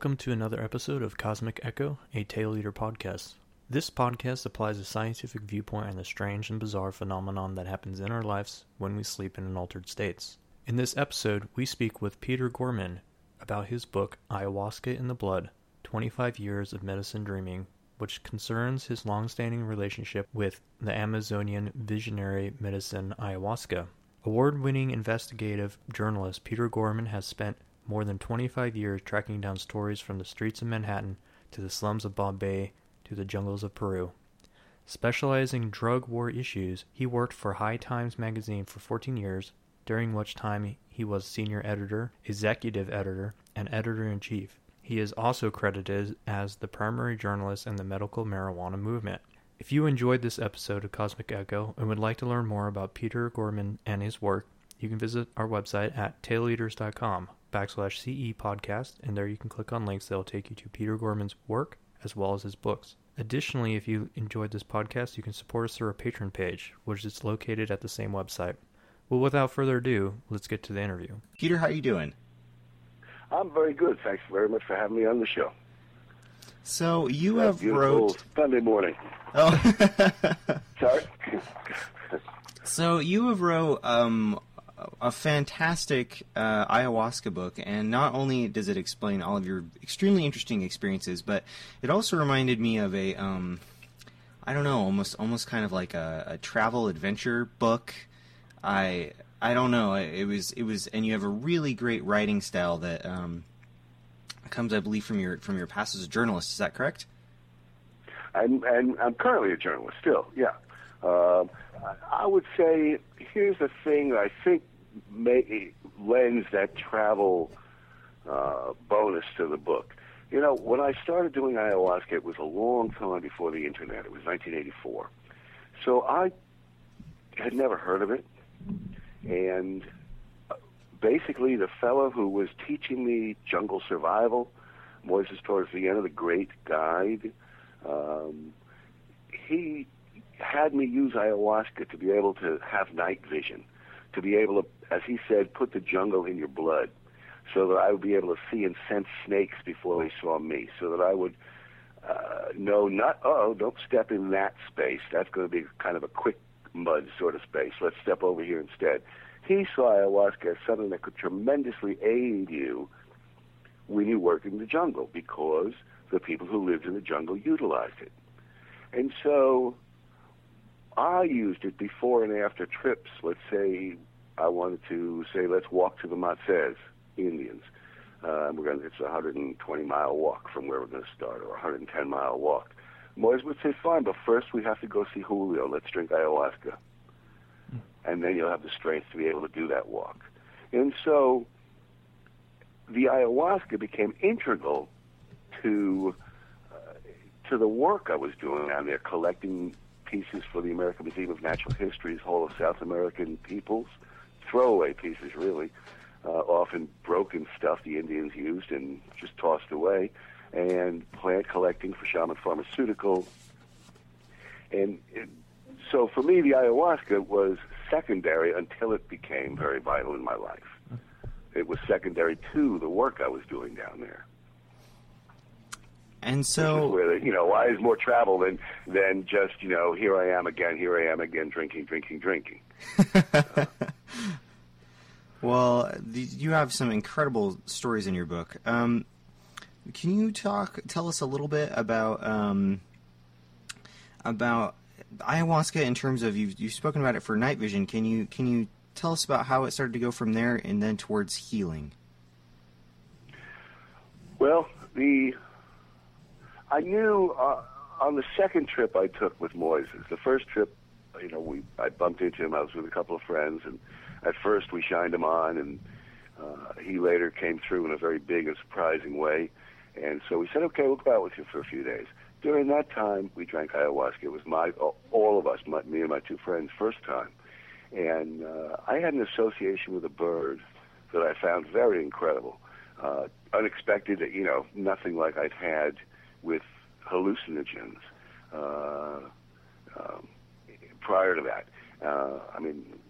Welcome to another episode of Cosmic Echo, a Tale Eater podcast. This podcast applies a scientific viewpoint on the strange and bizarre phenomenon that happens in our lives when we sleep in altered states. In this episode, we speak with Peter Gorman about his book, Ayahuasca in the Blood, 25 Years of Medicine Dreaming, which concerns his long-standing relationship with the Amazonian visionary medicine ayahuasca. Award-winning investigative journalist Peter Gorman has spent more than 25 years tracking down stories from the streets of Manhattan to the slums of Bombay to the jungles of Peru. Specializing in drug war issues, he worked for High Times magazine for 14 years, during which time he was senior editor, executive editor, and editor-in-chief. He is also credited as the primary journalist in the medical marijuana movement. If you enjoyed this episode of Cosmic Echo and would like to learn more about Peter Gorman and his work, you can visit our website at taleeaters.com/CE podcast, and there you can click on links that will take you to Peter Gorman's work as well as his books. Additionally, if you enjoyed this podcast, you can support us through our Patreon page, which is located at the same website. Well, without further ado, let's get to the interview. Peter, how are you doing? I'm very good. Thanks very much for having me on the show. So you have wrote Sunday morning. Oh, Sorry. So you have wrote a fantastic ayahuasca book, and not only does it explain all of your extremely interesting experiences, but it also reminded me of a I don't know, almost kind of like a travel adventure book. I don't know. It was, and you have a really great writing style that comes, I believe, from your past as a journalist. Is that correct? I'm currently a journalist still. Yeah. I would say here's the thing that I think lends that travel bonus to the book. You know, when I started doing ayahuasca, it was a long time before the internet. It was 1984. So I had never heard of it. And basically the fellow who was teaching me jungle survival, Moises Torres Vienna, the great guide, he had me use ayahuasca to be able to have night vision, to be able to, as he said, put the jungle in your blood so that I would be able to see and sense snakes before they saw me, so that I would know don't step in that space. That's going to be kind of a quick mud sort of space. Let's step over here instead. He saw ayahuasca as something that could tremendously aid you when you work in the jungle, because the people who lived in the jungle utilized it. And so I used it before and after trips. Let's say I wanted to say, let's walk to the Matsez Indians. It's a 120-mile walk from where we're going to start, or a 110-mile walk. Moise would say, fine, but first we have to go see Julio. Let's drink ayahuasca. And then you'll have the strength to be able to do that walk. And so the ayahuasca became integral to the work I was doing down there, collecting pieces for the American Museum of Natural History's Hall of South American Peoples, throwaway pieces really, often broken stuff the Indians used and just tossed away, and plant collecting for Shaman Pharmaceutical. And so for me, the ayahuasca was secondary until it became very vital in my life. It was secondary to the work I was doing down there. And so, where why is more travel than just here I am again, drinking. Well, you have some incredible stories in your book. Can you tell us a little bit about ayahuasca in terms of you've spoken about it for night vision? Can you tell us about how it started to go from there and then towards healing? Well, I knew on the second trip I took with Moises. The first trip, I bumped into him. I was with a couple of friends, and at first we shined him on, and he later came through in a very big and surprising way. And so we said, okay, we'll go out with you for a few days. During that time, we drank ayahuasca. It was all of us, me and my two friends, first time. And I had an association with a bird that I found very incredible, unexpected, nothing like I'd had with hallucinogens prior to that.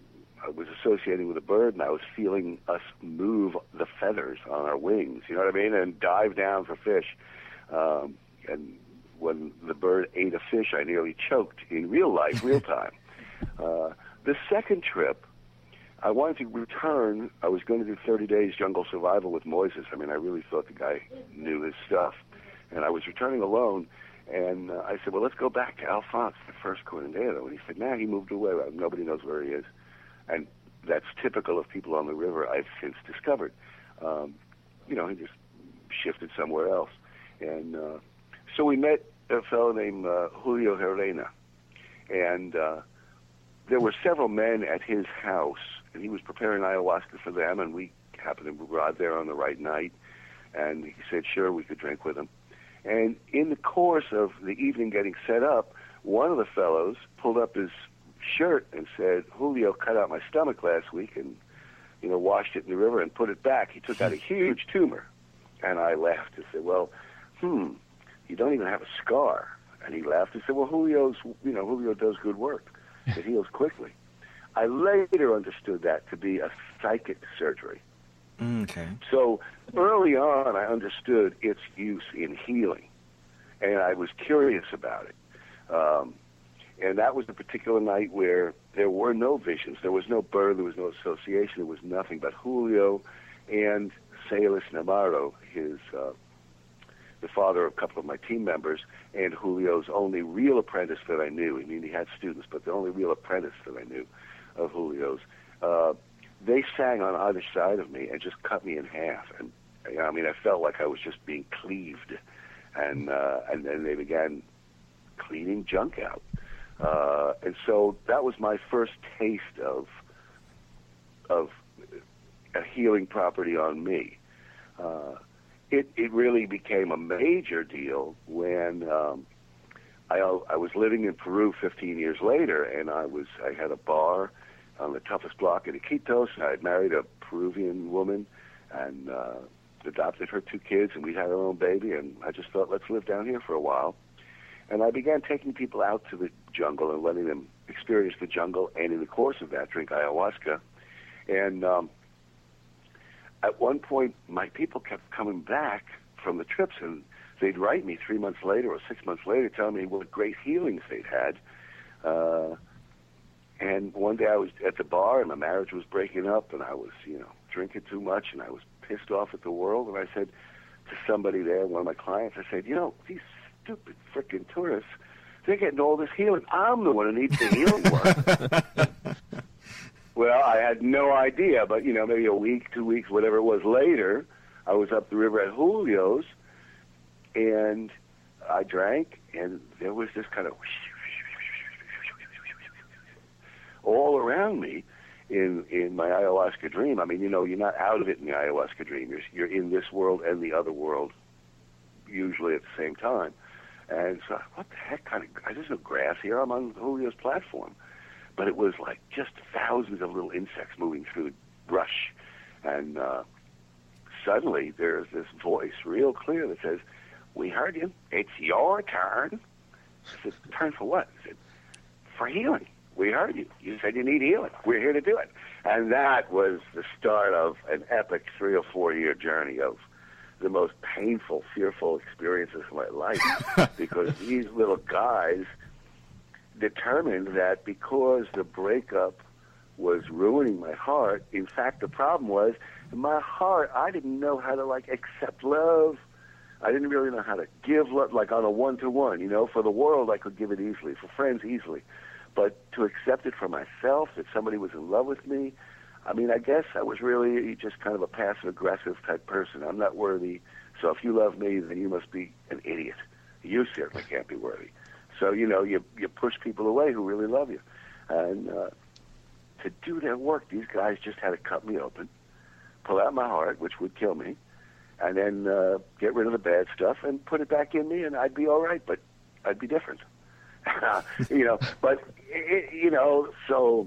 was associating with a bird, and I was feeling us move the feathers on our wings, you know what I mean, and dive down for fish. And when the bird ate a fish, I nearly choked in real life, real time. The second trip, I wanted to return. I was going to do 30 days jungle survival with Moises. I mean, I really thought the guy knew his stuff. And I was returning alone, and I said, well, let's go back to Alphonse, the first Cornadero. And he said, nah, he moved away. Nobody knows where he is. And that's typical of people on the river, I've since discovered. You know, he just shifted somewhere else. And so we met a fellow named Julio Herrera. And there were several men at his house, and he was preparing ayahuasca for them, and we happened to arrive there on the right night. And he said, sure, we could drink with him. And in the course of the evening getting set up, one of the fellows pulled up his shirt and said, Julio cut out my stomach last week and, you know, washed it in the river and put it back. He took out a huge tumor. And I laughed and said, well, you don't even have a scar. And he laughed and said, well, Julio does good work. It heals quickly. I later understood that to be a psychic surgery. Okay. So early on, I understood its use in healing, and I was curious about it. And that was the particular night where there were no visions. There was no bird. There was no association. There was nothing but Julio and Salis Navarro, the father of a couple of my team members, and Julio's only real apprentice that I knew. I mean, he had students, but the only real apprentice that I knew of Julio's. They sang on either side of me and just cut me in half. And I mean, I felt like I was just being cleaved. And then they began cleaning junk out. And so that was my first taste of a healing property on me. It really became a major deal when I was living in Peru 15 years later, and I had a bar on the toughest block in Iquitos, and I had married a Peruvian woman and adopted her 2 kids, and we'd had our own baby, and I just thought, let's live down here for a while. And I began taking people out to the jungle and letting them experience the jungle, and in the course of that, drink ayahuasca. And at one point, my people kept coming back from the trips, and they'd write me 3 months later or 6 months later telling me what great healings they'd had. And one day I was at the bar, and my marriage was breaking up, and I was, drinking too much, and I was pissed off at the world. And I said to somebody there, one of my clients, I said, these stupid frickin' tourists, they're getting all this healing. I'm the one who needs the healing work. Well, I had no idea, but, maybe a week, 2 weeks, whatever it was later, I was up the river at Julio's, and I drank, and there was this kind of all around me in my ayahuasca dream. I mean, you're not out of it in the ayahuasca dream. You're in this world and the other world, usually at the same time. And so, what the heck there's no grass here. I'm on Julio's platform. But it was like just thousands of little insects moving through the brush. And suddenly there's this voice real clear that says, we heard you. It's your turn. I said, turn for what? I said, for healing. We heard you. You said you need healing. We're here to do it. And that was the start of an epic 3 or 4 year journey of the most painful, fearful experiences of my life. Because these little guys determined that because the breakup was ruining my heart, in fact, the problem was in my heart, I didn't know how to, accept love. I didn't really know how to give love, on a one-to-one. For the world, I could give it easily. For friends, easily. But to accept it for myself, that somebody was in love with me, I mean, I guess I was really just kind of a passive-aggressive type person. I'm not worthy, so if you love me, then you must be an idiot. You certainly can't be worthy. So, you push people away who really love you. And to do their work, these guys just had to cut me open, pull out my heart, which would kill me, and then get rid of the bad stuff and put it back in me, and I'd be all right, but I'd be different. So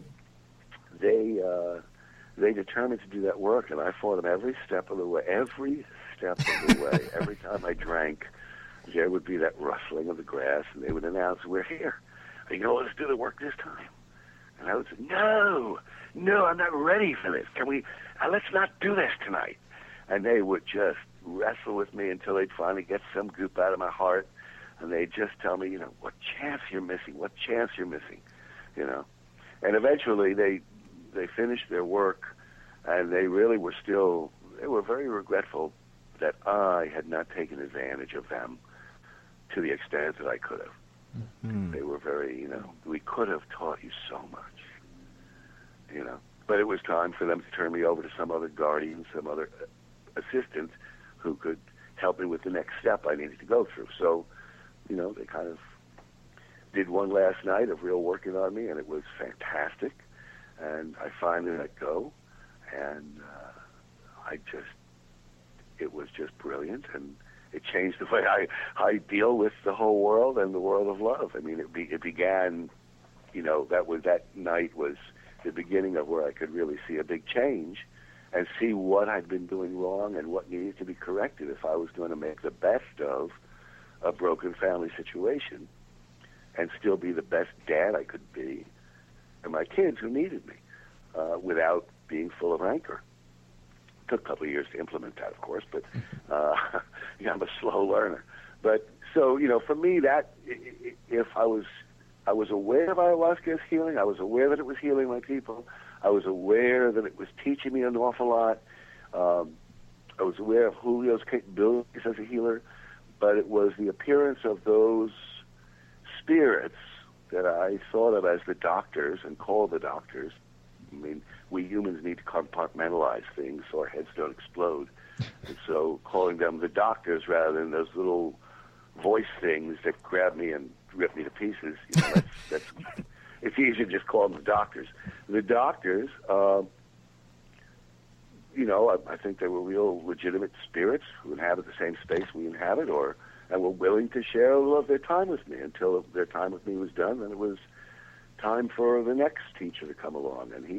they determined to do that work, and I fought them every step of the way. Every time I drank, there would be that rustling of the grass, and they would announce, we're here. Let's do the work this time. And I would say, no, I'm not ready for this. Can we, let's not do this tonight. And they would just wrestle with me until they'd finally get some goop out of my heart. And they'd just tell me, what chance you're missing, And eventually they finished their work, and they really were they were very regretful that I had not taken advantage of them to the extent that I could have. Mm-hmm. They were very, we could have taught you so much, But it was time for them to turn me over to some other guardian, some other assistant who could help me with the next step I needed to go through. So, they kind of did one last night of real working on me, and it was fantastic. And I finally let go, and it was just brilliant, and it changed the way I deal with the whole world and the world of love. I mean, it began, that night was the beginning of where I could really see a big change and see what I'd been doing wrong and what needed to be corrected if I was going to make the best of a broken family situation and still be the best dad I could be to my kids who needed me without being full of rancor. It took a couple of years to implement that, of course, but I'm a slow learner. But so, for me, that if I was aware of ayahuasca as healing, I was aware that it was healing my people, I was aware that it was teaching me an awful lot, I was aware of Julio's capabilities as a healer, but it was the appearance of those spirits that I thought of as the doctors and called the doctors. I mean, we humans need to compartmentalize things so our heads don't explode. And so calling them the doctors rather than those little voice things that grab me and rip me to pieces, that's it's easier to just call them the doctors. The doctors, I think they were real legitimate spirits who inhabit the same space we inhabit, and were willing to share a little of their time with me until their time with me was done, and it was time for the next teacher to come along. And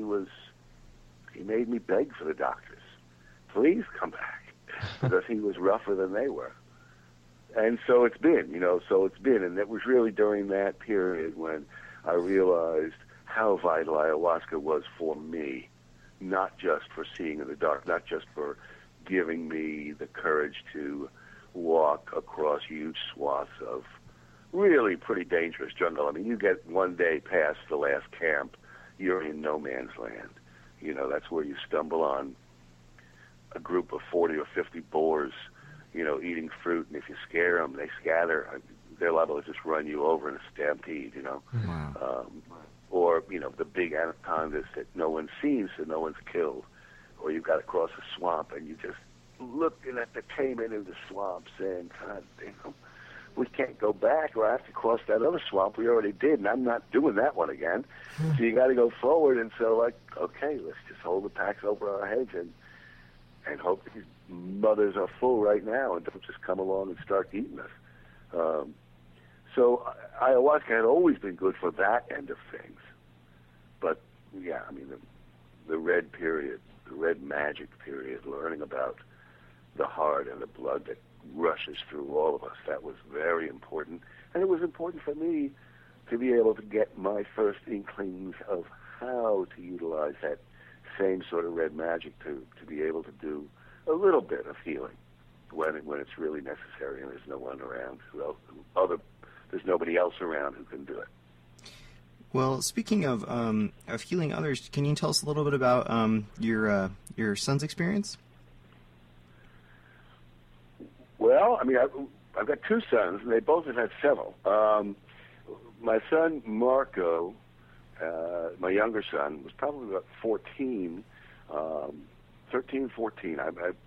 he made me beg for the doctors, please come back, because he was rougher than they were. And so it's been, and it was really during that period when I realized how vital ayahuasca was for me, not just for seeing in the dark, not just for giving me the courage to walk across huge swaths of really pretty dangerous jungle. I mean, you get one day past the last camp, you're in no man's land. That's where you stumble on a group of 40 or 50 boars, eating fruit, and if you scare them, they scatter. They're liable to just run you over in a stampede, Wow. Or, the big anacondas that no one's seen, so no one's killed. Or you've got to cross a swamp, and you just looking at the caiman in the swamp saying, God, we can't go back, or I have to cross that other swamp we already did, and I'm not doing that one again. So you got to go forward, and so okay, let's just hold the packs over our heads and hope these mothers are full right now and don't just come along and start eating us. So ayahuasca had always been good for that end of things. But, yeah, I mean, the red period, the red magic period, learning about the heart and the blood that rushes through all of us, that was very important. And it was important for me to be able to get my first inklings of how to utilize that same sort of red magic to be able to do a little bit of healing when it's really necessary and there's no one around there's nobody else around who can do it. Well, speaking of healing others, can you tell us a little bit about your son's experience? Well, I mean, I've got two sons, and they both have had several. My son, Marco, my younger son, was probably about 13, 14.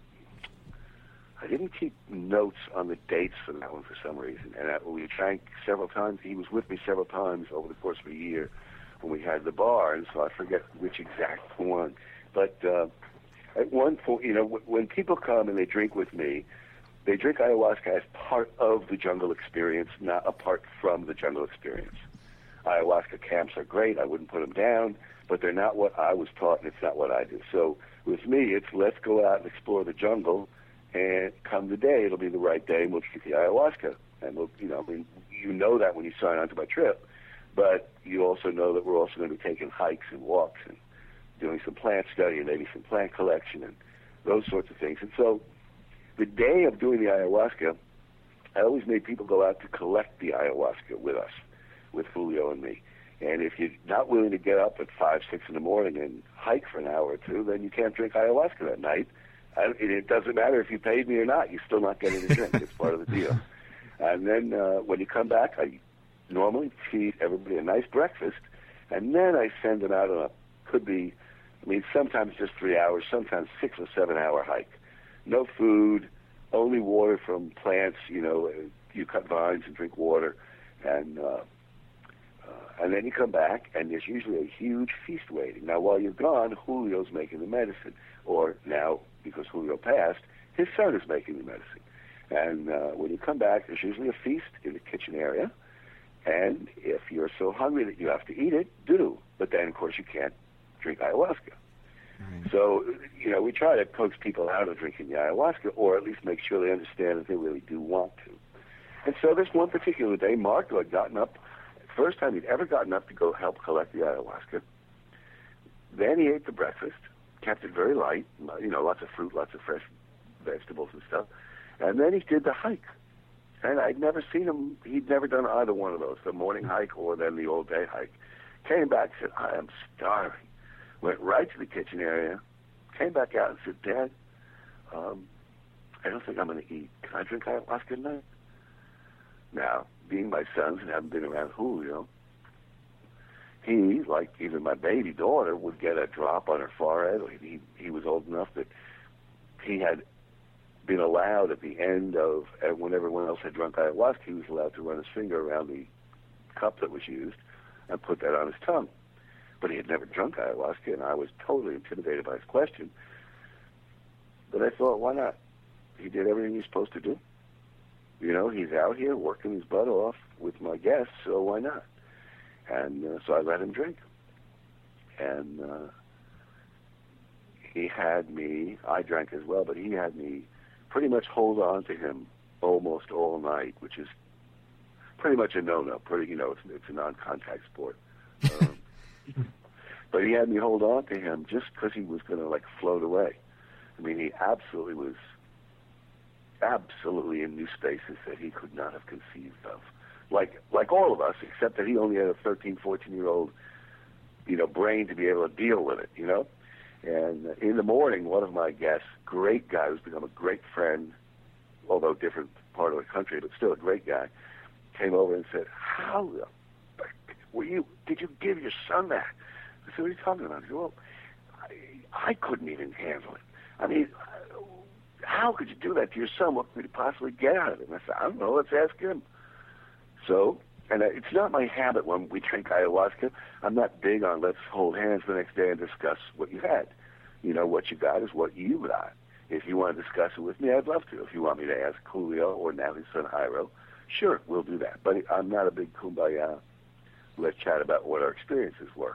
I didn't keep notes on the dates for that one for some reason. And we drank several times. He was with me several times over the course of a year when we had the bar, and so I forget which exact one. But at one point, when people come and they drink with me, they drink ayahuasca as part of the jungle experience, not apart from the jungle experience. Ayahuasca camps are great. I wouldn't put them down, but they're not what I was taught, and it's not what I do. So with me, it's let's go out and explore the jungle, and come the day, it'll be the right day, and we'll drink the ayahuasca. And we'll, that when you sign on to my trip. But you also know that we're also going to be taking hikes and walks and doing some plant study and maybe some plant collection and those sorts of things. And so the day of doing the ayahuasca, I always made people go out to collect the ayahuasca with us, with Julio and me. And if you're not willing to get up at 5, 6 in the morning and hike for an hour or two, then you can't drink ayahuasca that night. It doesn't matter if you paid me or not. You're still not getting the drink. It's part of the deal. And then when you come back, I normally feed everybody a nice breakfast, and then I send them out on sometimes just 3 hours, sometimes 6 or 7 hour hike. No food, only water from plants. You cut vines and drink water, and then you come back, and there's usually a huge feast waiting. Now, while you're gone, Julio's making the medicine, or now, because Julio passed, his son is making the medicine. And when you come back, there's usually a feast in the kitchen area, and if you're so hungry that you have to eat it, do. But then, of course, you can't drink ayahuasca. Right. So, we try to coax people out of drinking the ayahuasca, or at least make sure they understand that they really do want to. And so this one particular day, Mark, who had gotten up, first time he'd ever gotten up to go help collect the ayahuasca. Then he ate the breakfast, kept it very light, lots of fruit, lots of fresh vegetables and stuff. And then he did the hike. And I'd never seen him, he'd never done either one of those, the morning hike or then the all-day hike. Came back, said, I am starving. Went right to the kitchen area, came back out and said, Dad, I don't think I'm going to eat. Can I drink ayahuasca tonight? Now, being my sons and having been around Julio, he, like even my baby daughter, would get a drop on her forehead. He was old enough that he had been allowed at the end of, when everyone else had drunk ayahuasca, he was allowed to run his finger around the cup that was used and put that on his tongue. But he had never drunk ayahuasca, and I was totally intimidated by his question. But I thought, why not? He did everything he's supposed to do. He's out here working his butt off with my guests, so why not? And so I let him drink. And he had me, I drank as well, but he had me pretty much hold on to him almost all night, which is pretty much a no-no. It's a non-contact sport. But he had me hold on to him just because he was going to, float away. I mean, he absolutely was in new spaces that he could not have conceived of. Like all of us, except that he only had a 13, 14-year-old, brain to be able to deal with it, And in the morning, one of my guests, great guy who's become a great friend, although different part of the country, but still a great guy, came over and said, how the fuck did you give your son that? I said, what are you talking about? He said, well, I couldn't even handle it. I mean, how could you do that to your son? What could you possibly get out of it? And I said, I don't know, let's ask him. So, and it's not my habit when we drink ayahuasca. I'm not big on let's hold hands the next day and discuss what you had. What you got is what you got. If you want to discuss it with me, I'd love to. If you want me to ask Julio or now his son Jairo, sure, we'll do that. But I'm not a big kumbaya. Let's chat about what our experiences were.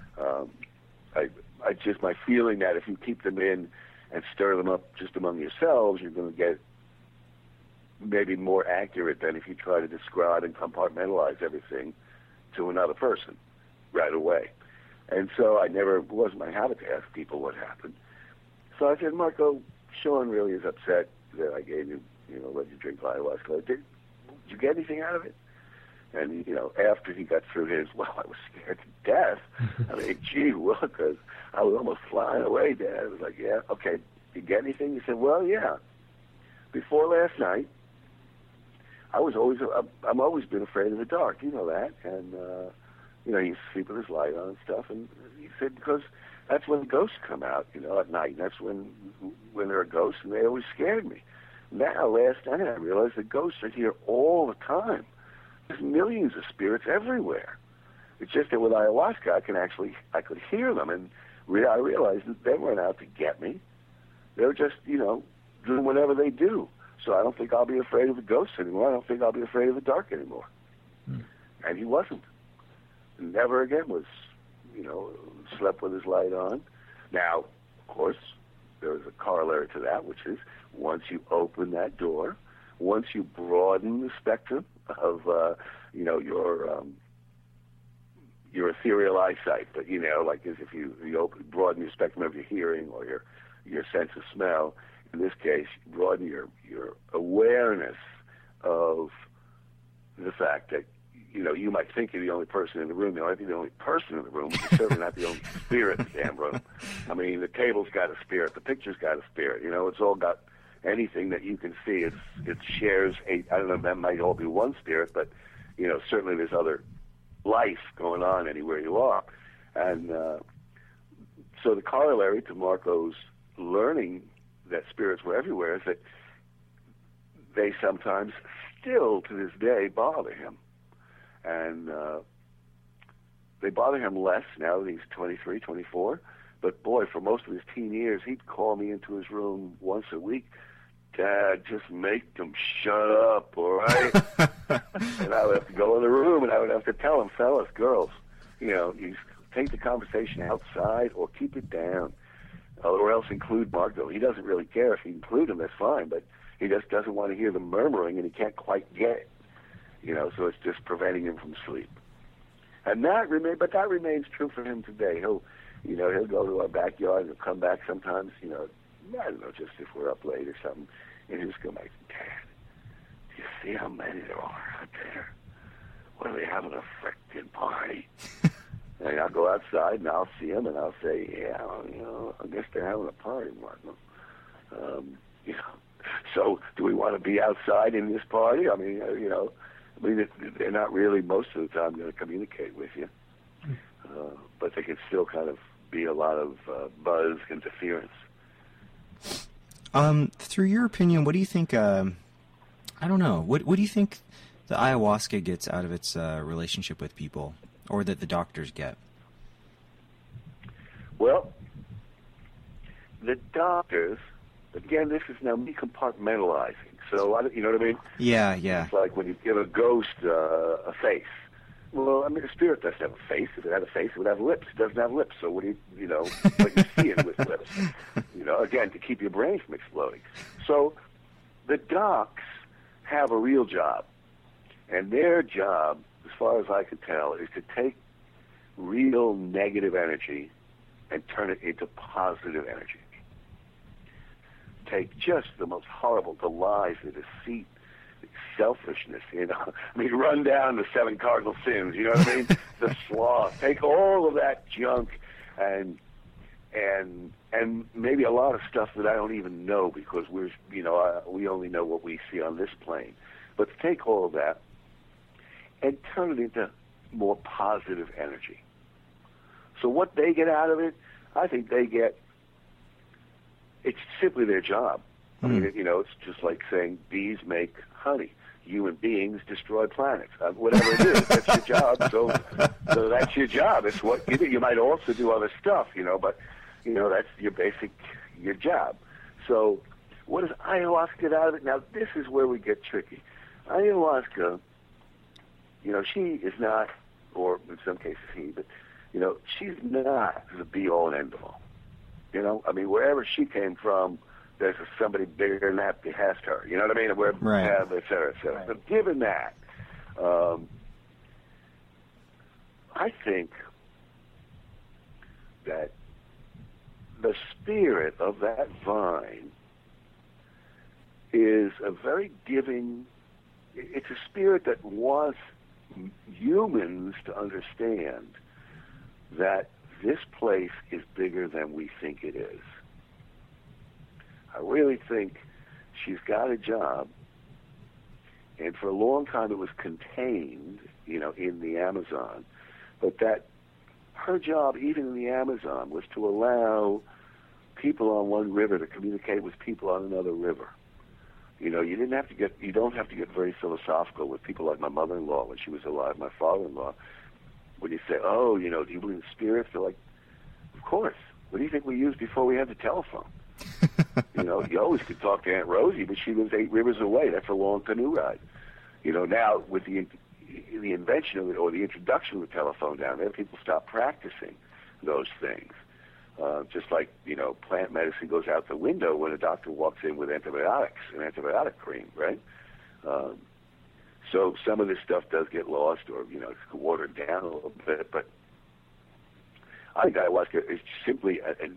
I just, my feeling that if you keep them in and stir them up just among yourselves, you're going to get maybe more accurate than if you try to describe and compartmentalize everything to another person right away. And so it wasn't my habit to ask people what happened. So I said, Marco, Sean really is upset that I gave you, let you drink ayahuasca. Did you get anything out of it? And, after he got through his, well, I was scared to death. I mean, gee, well, because I was almost flying away, Dad. I was like, yeah, okay, did you get anything? He said, well, yeah. Before last night, I've always been afraid of the dark. You know that. And, he sleep with his light on and stuff. And he said, because that's when the ghosts come out, at night. And that's when there are ghosts, and they always scared me. Now, last night, I realized the ghosts are here all the time. There's millions of spirits everywhere. It's just that with ayahuasca, I could hear them, and I realized that they weren't out to get me. They were just, doing whatever they do. So I don't think I'll be afraid of the ghosts anymore. I don't think I'll be afraid of the dark anymore. And he wasn't. Never again was, slept with his light on. Now, of course, there is a corollary to that, which is once you open that door, once you broaden the spectrum of, your ethereal eyesight, but like as if you broaden your spectrum of your hearing or your sense of smell. In this case, broaden your awareness of the fact that you might think you're the only person in the room. You might be the only person in the room, but you're certainly not the only spirit in the damn room. I mean, the table's got a spirit, the picture's got a spirit. It's all got anything that you can see. It shares I don't know, that might all be one spirit, but certainly there's other life going on anywhere you are. And so the corollary to Marco's learning that spirits were everywhere is that they sometimes still to this day bother him. And they bother him less now that he's 23, 24. But boy, for most of his teen years, he'd call me into his room once a week. Dad, just make them shut up, all right? And I would have to go in the room and I would have to tell him, fellas, girls, you take the conversation outside or keep it down, or else include Marco. He doesn't really care if you include him, that's fine, but he just doesn't want to hear the murmuring and he can't quite get it. So it's just preventing him from sleep. And that remains true for him today. He'll go to our backyard and he'll come back sometimes, I don't know, just if we're up late or something, and he'll just go back, Dad, do you see how many there are out there? What are they having a frickin' party? And I'll go outside and I'll see him and I'll say, yeah, I guess they're having a party, Martin. So do we want to be outside in this party? I mean, they're not really most of the time going to communicate with you, but they can still kind of be a lot of buzz interference. Through your opinion, what do you think? I don't know. What do you think the ayahuasca gets out of its relationship with people, or that the doctors get? Well, the doctors, again, this is now me compartmentalizing. So you know what I mean? Yeah. It's like when you give a ghost a face. Well, I mean, a spirit doesn't have a face. If it had a face, it would have lips. It doesn't have lips, so what do but you see it with lips. Again, to keep your brain from exploding. So the docs have a real job, and their job, as far as I can tell, is to take real negative energy and turn it into positive energy. Take just the most horrible, the lies, the deceit, selfishness, I mean, run down the 7 cardinal sins, you know what I mean? The sloth. Take all of that junk and maybe a lot of stuff that I don't even know because we only know what we see on this plane. But to take all of that and turn it into more positive energy. So what they get out of it, I think it's simply their job. I mean, it's just like saying bees make honey. Human beings destroy planets. Whatever it is, that's your job. So that's your job. It's what you do. You might also do other stuff, but that's your job. So what does ayahuasca get out of it? Now, this is where we get tricky. Ayahuasca, she is not, or in some cases he, but, she's not the be-all and end-all. I mean, wherever she came from, there's somebody bigger than that behest her. You know what I mean? Right. Et cetera, et cetera. Right. But given that, I think that the spirit of that vine is a very giving, it's a spirit that wants humans to understand that this place is bigger than we think it is. I really think she's got a job, and for a long time it was contained, in the Amazon, but that her job, even in the Amazon, was to allow people on one river to communicate with people on another river. You don't have to get very philosophical with people like my mother-in-law when she was alive, my father-in-law. When you say, do you believe in spirits? They're like, of course. What do you think we used before we had the telephone? You always could talk to Aunt Rosie, but she lives 8 rivers away. That's a long canoe ride. Now with the invention of it or the introduction of the telephone down there, people stop practicing those things. Just like, plant medicine goes out the window when a doctor walks in with antibiotics, an antibiotic cream, right? So some of this stuff does get lost, or it's watered down a little bit. But I think ayahuasca is simply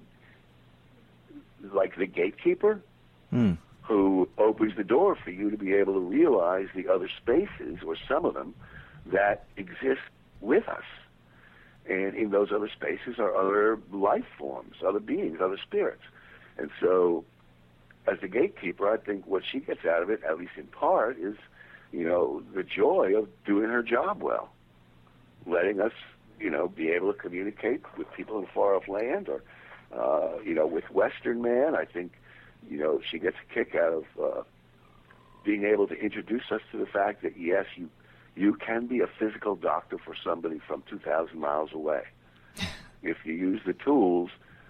like the gatekeeper who opens the door for you to be able to realize the other spaces, or some of them, that exist with us. And in those other spaces are other life forms, other beings, other spirits. And so, as the gatekeeper, I think what she gets out of it, at least in part, is, the joy of doing her job well, letting us, be able to communicate with people in far-off land, or, with Western man. I think, she gets a kick out of being able to introduce us to the fact that, yes, you can be a physical doctor for somebody from 2,000 miles away. If you use the tools,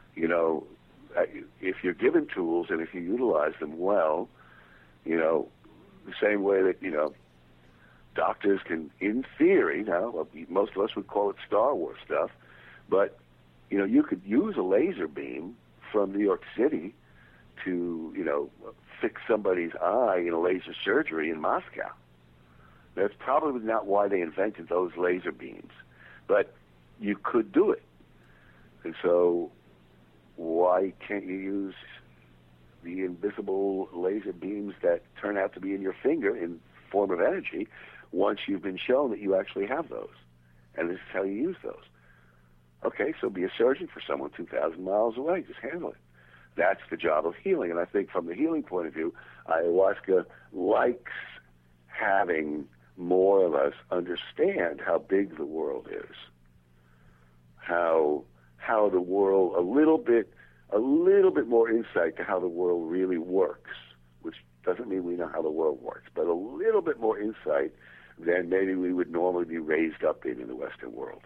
if you're given tools and if you utilize them well, the same way that, doctors can, in theory, now, most of us would call it Star Wars stuff, but, you could use a laser beam from New York City to, fix somebody's eye in a laser surgery in Moscow. That's probably not why they invented those laser beams, but you could do it. And so why can't you use the invisible laser beams that turn out to be in your finger in form of energy once you've been shown that you actually have those? And this is how you use those. Okay, so be a surgeon for someone 2,000 miles away. Just handle it. That's the job of healing. And I think from the healing point of view, ayahuasca likes having more of us understand how big the world is, how the world, a little bit more insight to how the world really works, which doesn't mean we know how the world works, but a little bit more insight than maybe we would normally be raised up in the Western world.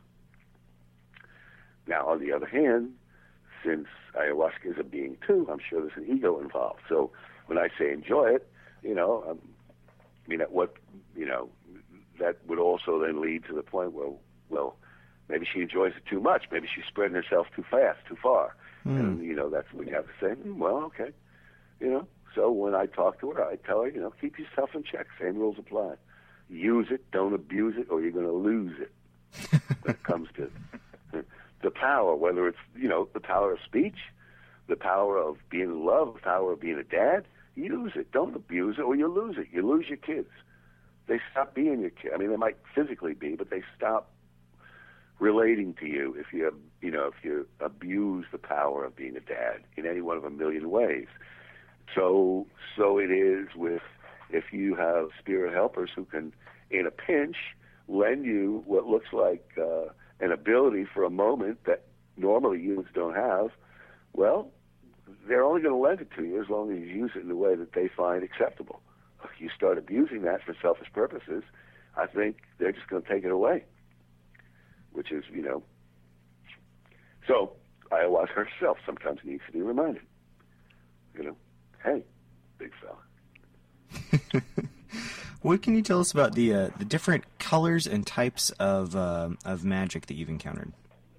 Now, on the other hand, since ayahuasca is a being too, I'm sure there's an ego involved. So when I say enjoy it, that would also then lead to the point where, well, maybe she enjoys it too much. Maybe she's spreading herself too fast, too far. And, that's when you have to say, well, okay. So when I talk to her, I tell her, keep yourself in check. Same rules apply. Use it, don't abuse it, or you're going to lose it when it comes to the power, whether it's, the power of speech, the power of being in love, the power of being a dad. Use it. Don't abuse it, or you lose it. You lose your kids. They stop being your kid. I mean, they might physically be, but they stop relating to you if you abuse the power of being a dad in any one of a million ways. So it is with, if you have spirit helpers who can, in a pinch, lend you what looks like an ability for a moment that normally humans don't have, well, they're only going to lend it to you as long as you use it in the way that they find acceptable. If you start abusing that for selfish purposes, I think they're just going to take it away, which is, So ayahuasca herself sometimes needs to be reminded, hey, big fella. What can you tell us about the different colors and types of magic that you've encountered?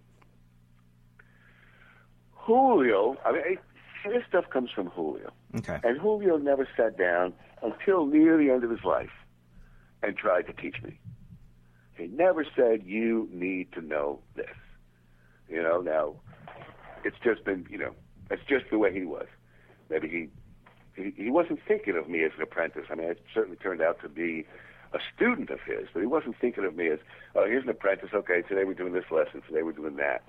Julio, this stuff comes from Julio. Okay. And Julio never sat down until near the end of his life and tried to teach me. He never said, you need to know this. Now, it's just been, it's just the way he was. Maybe he wasn't thinking of me as an apprentice. I certainly turned out to be a student of his, but he wasn't thinking of me as, oh, here's an apprentice. Okay, today we're doing this lesson. Today we're doing that.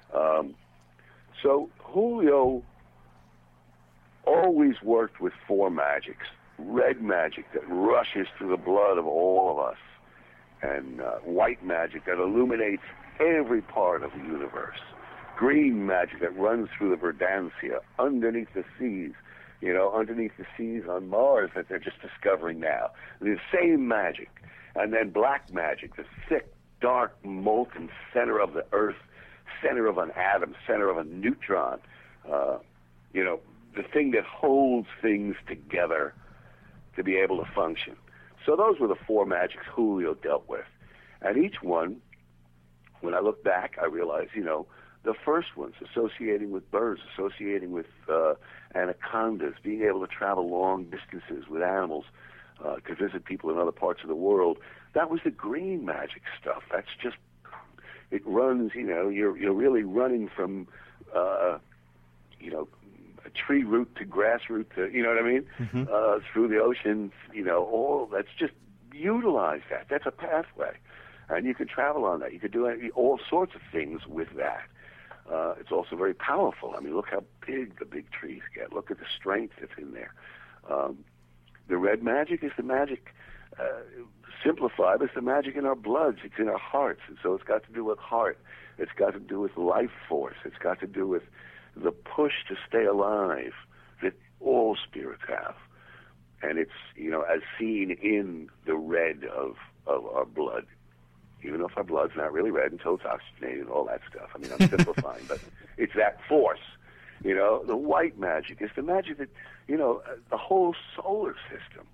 So Julio always worked with four magics. Red magic that rushes through the blood of all of us, and white magic that illuminates every part of the universe. Green magic that runs through the Verdansia, underneath the seas, underneath the seas on Mars that they're just discovering now. The same magic. And then black magic, the thick, dark, molten center of the Earth, center of an atom, center of a neutron, the thing that holds things together to be able to function. So those were the four magics Julio dealt with. And each one, when I look back, I realize, the first ones associating with birds, associating with anacondas, being able to travel long distances with animals, to visit people in other parts of the world. That was the green magic stuff. That's just, it runs, you're really running from, a tree root to grass root to, you know what I mean? Mm-hmm. Through the ocean, all that's just utilize that. That's a pathway. And you can travel on that. You could do all sorts of things with that. It's also very powerful. I mean, look how big the big trees get. Look at the strength that's in there. The red magic is the magic, simplified, it's the magic in our bloods. It's in our hearts. And so it's got to do with heart. It's got to do with life force. It's got to do with the push to stay alive that all spirits have. And it's, as seen in the red of our blood. Even if our blood's not really red until it's oxygenated and all that stuff. I mean, I'm simplifying, but it's that force. The white magic is the magic that, the whole solar system,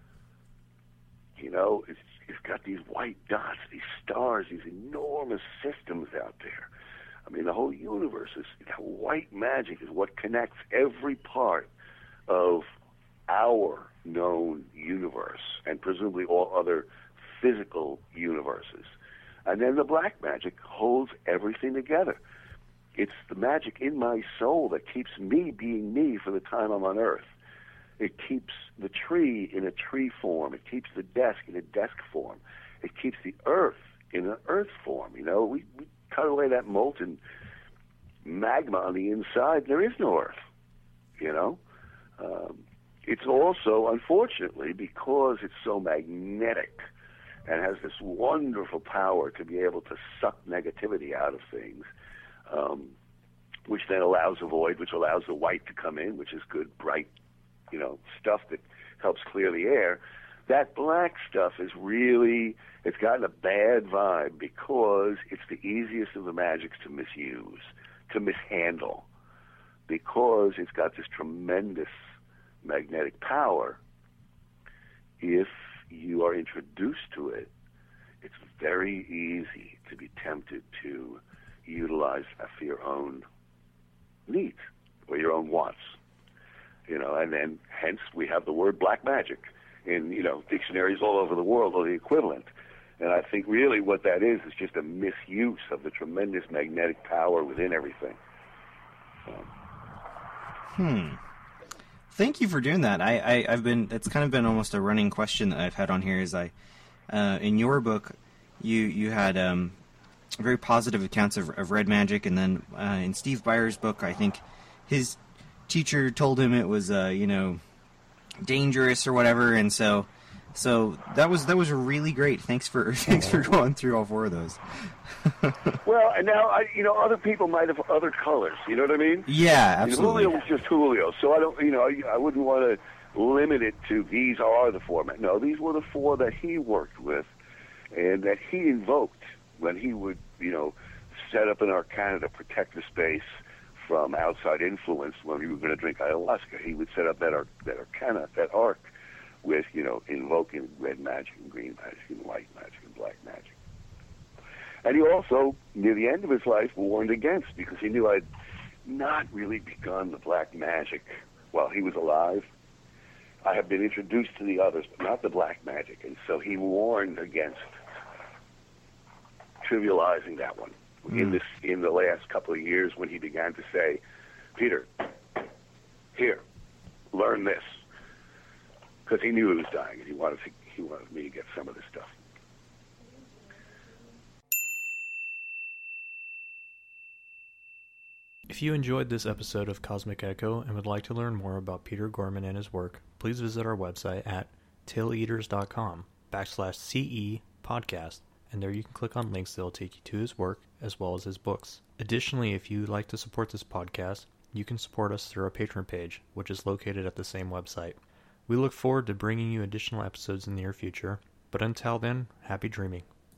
it's got these white dots, these stars, these enormous systems out there. I mean, the whole universe is, white magic is what connects every part of our known universe and presumably all other physical universes. And then the black magic holds everything together. It's the magic in my soul that keeps me being me for the time I'm on Earth. It keeps the tree in a tree form. It keeps the desk in a desk form. It keeps the earth in an earth form. We cut away that molten magma on the inside. There is no earth, It's also, unfortunately, because it's so magnetic and has this wonderful power to be able to suck negativity out of things, which then allows a void, which allows the white to come in, which is good, bright, stuff that helps clear the air. That black stuff is really, it's gotten a bad vibe because it's the easiest of the magics to misuse, to mishandle, because it's got this tremendous magnetic power. If you are introduced to it, it's very easy to be tempted to utilize that for your own needs or your own wants. And then hence we have the word black magic in, dictionaries all over the world or the equivalent. And I think really what that is just a misuse of the tremendous magnetic power within everything. Thank you for doing that. It's kind of been almost a running question that I've had on here is in your book, you had very positive accounts of red magic, and then in Steve Byers' book, I think his teacher told him it was, dangerous or whatever, and so that was really great. Thanks for going through all four of those. Well, and now other people might have other colors. You know what I mean? Yeah, absolutely. Julio was just Julio, so I don't. I wouldn't want to limit it to these are the four. No, these were the four that he worked with, and that he invoked when he would, set up an arcana to protect the space from outside influence. When we were going to drink ayahuasca, he would set up that arcana, that arc, with invoking red magic and green magic and white magic and black magic. And he also, near the end of his life, warned against, because he knew I'd not really begun the black magic while he was alive. I have been introduced to the others, but not the black magic. And so he warned against trivializing that one in the last couple of years when he began to say, Peter, here, learn this. Because he knew he was dying, and he wanted me to get some of this stuff. If you enjoyed this episode of Cosmic Echo and would like to learn more about Peter Gorman and his work, please visit our website at taleaters.com/CE podcast, and there you can click on links that will take you to his work as well as his books. Additionally, if you'd like to support this podcast, you can support us through our Patreon page, which is located at the same website. We look forward to bringing you additional episodes in the near future, but until then, happy dreaming.